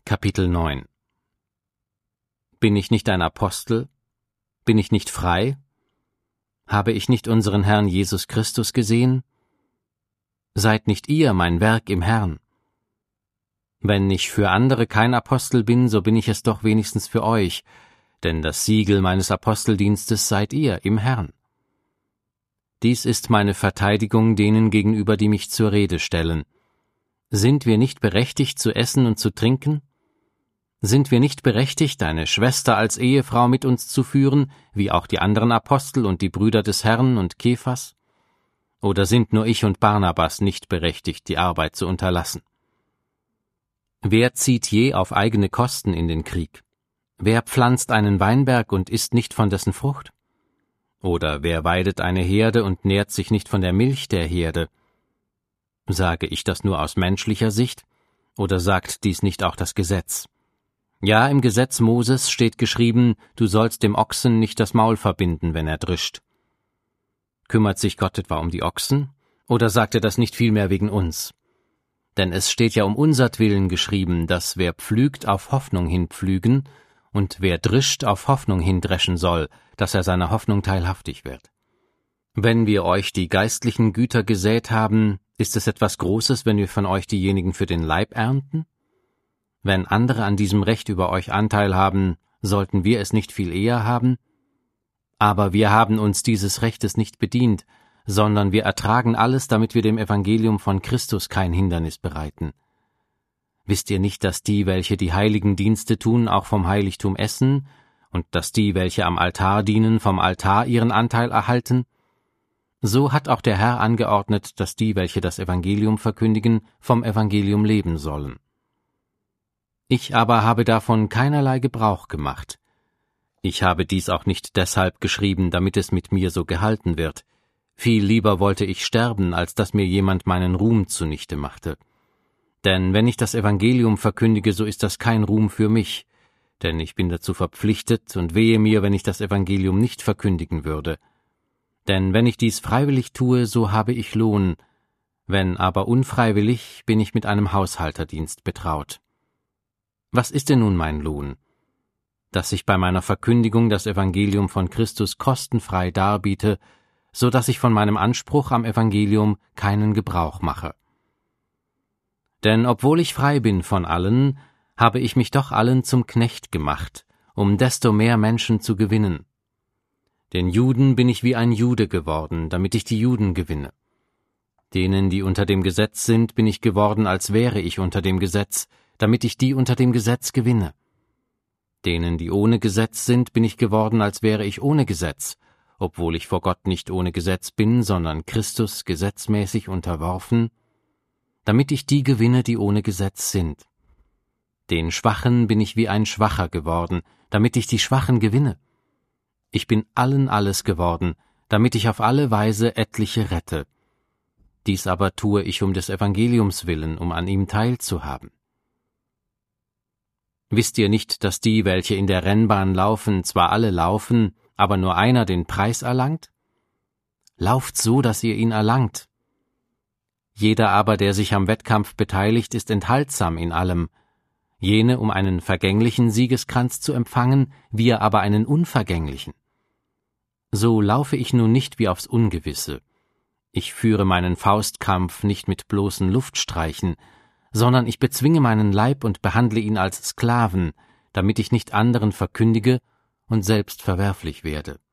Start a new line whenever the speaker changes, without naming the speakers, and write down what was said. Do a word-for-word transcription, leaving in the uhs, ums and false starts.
Kapitel neun. Bin ich nicht ein Apostel? Bin ich nicht frei? Habe ich nicht unseren Herrn Jesus Christus gesehen? Seid nicht ihr mein Werk im Herrn? Wenn ich für andere kein Apostel bin, so bin ich es doch wenigstens für euch, denn das Siegel meines Aposteldienstes seid ihr im Herrn. Dies ist meine Verteidigung denen gegenüber, die mich zur Rede stellen. Sind wir nicht berechtigt zu essen und zu trinken? Sind wir nicht berechtigt, eine Schwester als Ehefrau mit uns zu führen, wie auch die anderen Apostel und die Brüder des Herrn und Kephas? Oder sind nur ich und Barnabas nicht berechtigt, die Arbeit zu unterlassen? Wer zieht je auf eigene Kosten in den Krieg? Wer pflanzt einen Weinberg und isst nicht von dessen Frucht? Oder wer weidet eine Herde und nährt sich nicht von der Milch der Herde? Sage ich das nur aus menschlicher Sicht, oder sagt dies nicht auch das Gesetz? Ja, im Gesetz Moses steht geschrieben, du sollst dem Ochsen nicht das Maul verbinden, wenn er drischt. Kümmert sich Gott etwa um die Ochsen, oder sagt er das nicht vielmehr wegen uns? Denn es steht ja um unsertwillen geschrieben, dass wer pflügt, auf Hoffnung hin pflügen, und wer drischt, auf Hoffnung hin dreschen soll, dass er seiner Hoffnung teilhaftig wird. Wenn wir euch die geistlichen Güter gesät haben, ist es etwas Großes, wenn wir von euch diejenigen für den Leib ernten? Wenn andere an diesem Recht über euch Anteil haben, sollten wir es nicht viel eher haben? Aber wir haben uns dieses Rechtes nicht bedient, sondern wir ertragen alles, damit wir dem Evangelium von Christus kein Hindernis bereiten. Wisst ihr nicht, dass die, welche die heiligen Dienste tun, auch vom Heiligtum essen, und dass die, welche am Altar dienen, vom Altar ihren Anteil erhalten? So hat auch der Herr angeordnet, dass die, welche das Evangelium verkündigen, vom Evangelium leben sollen. Ich aber habe davon keinerlei Gebrauch gemacht. Ich habe dies auch nicht deshalb geschrieben, damit es mit mir so gehalten wird. Viel lieber wollte ich sterben, als dass mir jemand meinen Ruhm zunichte machte. Denn wenn ich das Evangelium verkündige, so ist das kein Ruhm für mich, denn ich bin dazu verpflichtet, und wehe mir, wenn ich das Evangelium nicht verkündigen würde. Denn wenn ich dies freiwillig tue, so habe ich Lohn, wenn aber unfreiwillig, bin ich mit einem Haushalterdienst betraut. Was ist denn nun mein Lohn? Dass ich bei meiner Verkündigung das Evangelium von Christus kostenfrei darbiete, so dass ich von meinem Anspruch am Evangelium keinen Gebrauch mache. Denn obwohl ich frei bin von allen, habe ich mich doch allen zum Knecht gemacht, um desto mehr Menschen zu gewinnen. Den Juden bin ich wie ein Jude geworden, damit ich die Juden gewinne. Denen, die unter dem Gesetz sind, bin ich geworden, als wäre ich unter dem Gesetz, damit ich die unter dem Gesetz gewinne. Denen, die ohne Gesetz sind, bin ich geworden, als wäre ich ohne Gesetz, obwohl ich vor Gott nicht ohne Gesetz bin, sondern Christus gesetzmäßig unterworfen, damit ich die gewinne, die ohne Gesetz sind. Den Schwachen bin ich wie ein Schwacher geworden, damit ich die Schwachen gewinne. Ich bin allen alles geworden, damit ich auf alle Weise etliche rette. Dies aber tue ich um des Evangeliums willen, um an ihm teilzuhaben. Wisst ihr nicht, dass die, welche in der Rennbahn laufen, zwar alle laufen, aber nur einer den Preis erlangt? Lauft so, dass ihr ihn erlangt. Jeder aber, der sich am Wettkampf beteiligt, ist enthaltsam in allem. Jene, um einen vergänglichen Siegeskranz zu empfangen, wir aber einen unvergänglichen. So laufe ich nun nicht wie aufs Ungewisse. Ich führe meinen Faustkampf nicht mit bloßen Luftstreichen, sondern ich bezwinge meinen Leib und behandle ihn als Sklaven, damit ich nicht anderen verkündige und selbst verwerflich werde.